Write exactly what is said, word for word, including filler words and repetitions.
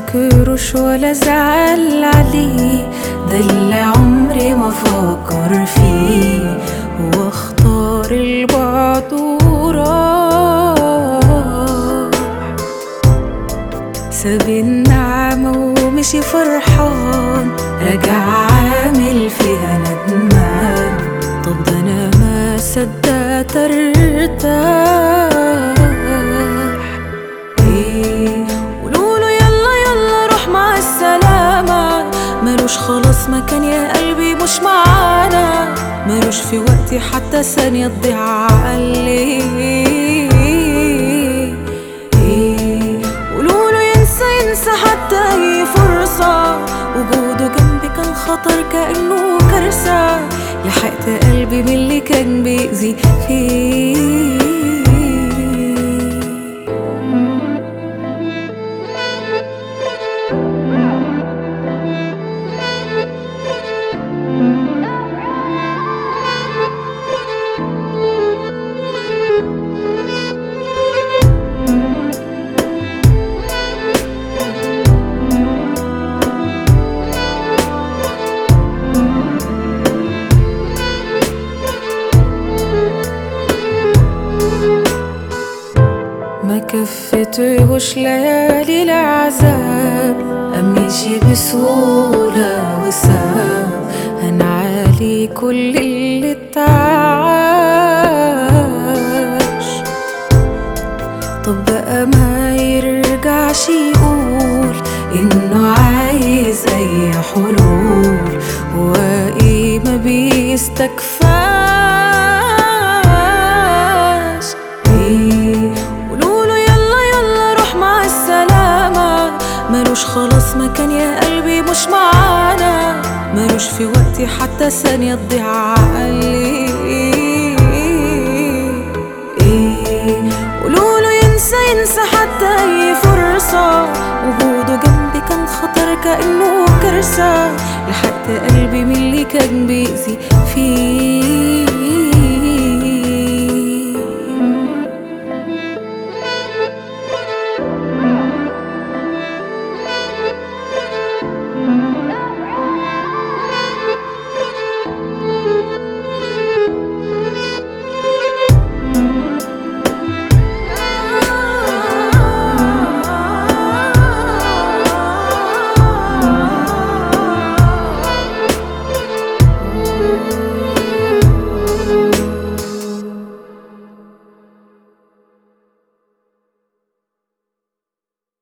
افتكروش ولا زعل عليه، ده اللي عمري ما فكر فيه، هو اختار البعد وراح، ساب النعمة ومشي فرحان، رجع عامل فيها ندمان. طب ده انا ما صدقت ارتاح. ايه قولوله يلا يلا روح مع السلامة، ملوش خلاص مكان يا قلبي مش معانا، ملوش في وقتي حتى ثانية تضيع عليه. ايه قولوله ينسى ينسى حتى اي فرصة، وجوده جنبي كان خطر كأنه كارثة، لحقت قلبي من اللي كان بيأذي فيه. ما كفتهوش ليالي العذاب، أمشي بسهولة وساب، هنعالي كل اللي اتعاش. طب بقى ما يرجعش يقول إنه عايز أي حلول، هو إيه ما بيستكفاش. إيه ملوش خلاص مكان يا قلبي مش معانا، ملوش في وقتي حتى ثانية تضيع عليه. ايه قولوله ينسى ينسى حتى اي فرصة، وجوده جنبي كان خطر كأنه كارثة، لحقت قلبي من اللي كان بيأذي فيه.